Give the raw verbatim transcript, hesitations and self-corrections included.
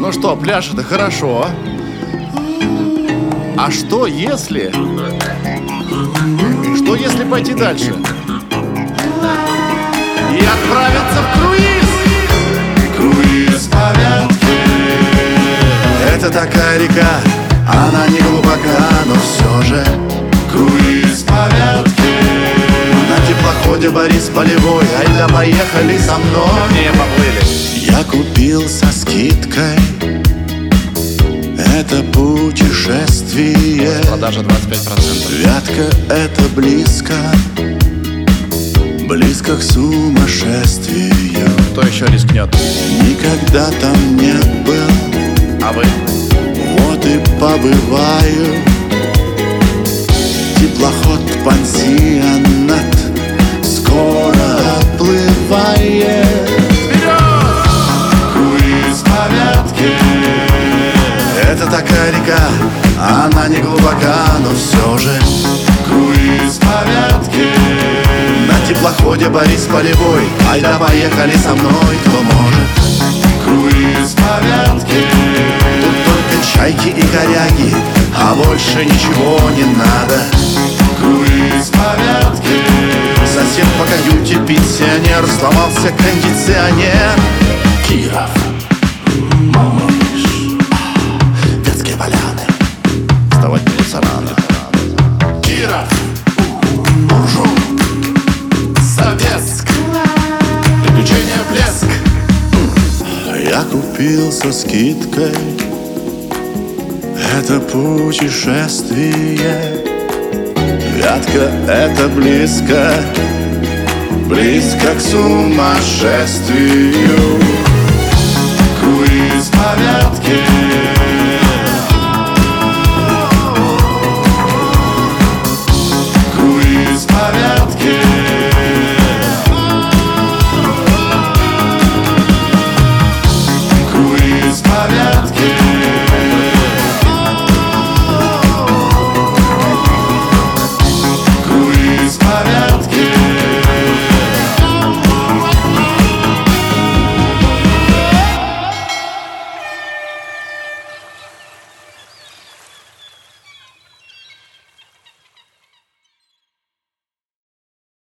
Ну что, пляж — это хорошо. А что если... Что если пойти дальше? И отправиться в круиз! Круиз по Вятке. Это такая река, она не глубока, но все же. Круиз по Вятке. На теплоходе Борис Полевой, айда поехали со мной. Не поплыли. Я купил со скидкой это путешествие. Продажа двадцать пять процентов. Вятка — это близко, близко к сумасшествию. Кто еще рискнет? Никогда там не был, А вы? вот и побываю. Теплоход пансионат скоро отплывает. Круиз по Вятке. Это такая река, она не глубока, но все же. Круиз по Вятке. На теплоходе Борис Полевой, айда поехали со мной, кто может. Круиз по Вятке. Тут только чайки и коряги, а больше ничего не надо. Круиз по Вятке. Сосед по каюте пенсионер, сломался кондиционер. Киров, Вятские поляны. Вставать придется рано. Киров, Уржум, Советск. Приключения блеск. Я купил со скидкой это путешествие. Вятка — это близко, близко к сумасшествию. Круиз по Вятке. Круиз по Вятке.